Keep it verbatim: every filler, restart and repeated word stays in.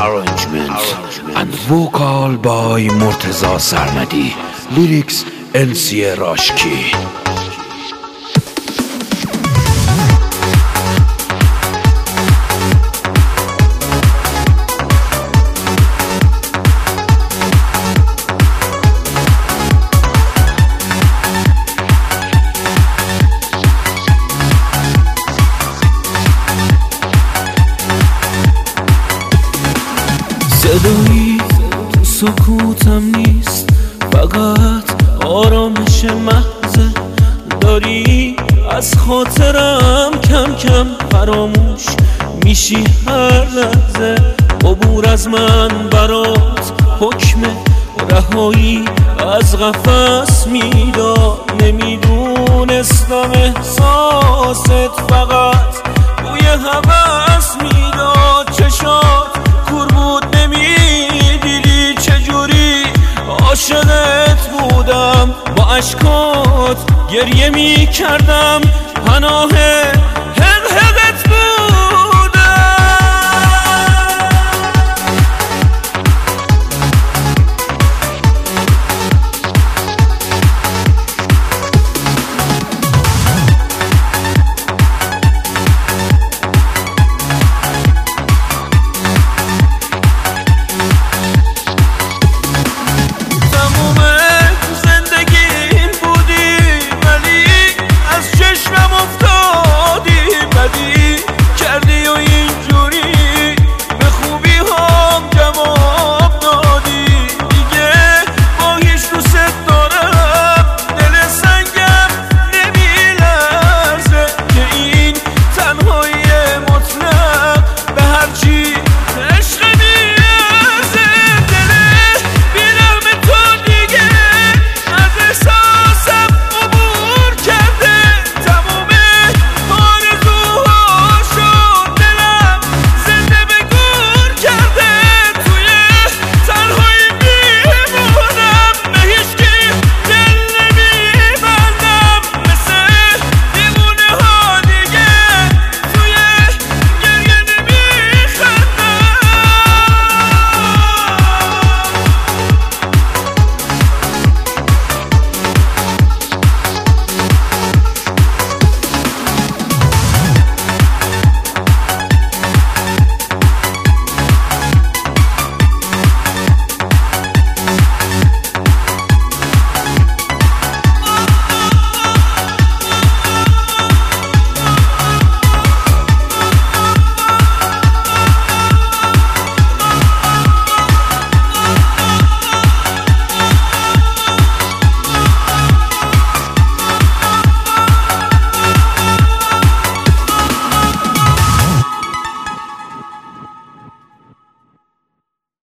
arrangement and vocal by Murtaza Sarmadi, lyrics N C A Rashki. صدایی تو سکوتم نیست، فقط آرامش محضه. داری از خاطرم کم کم فراموش میشی هر لحظه. عبور از من برات حکم رهایی از قفس میداد. نمیدونستم احساست فقط بوی هوس میداد. چشات کور بود نمیدیدی چجوری عاشقت بودم. با اشکات گریه میکردم، پناه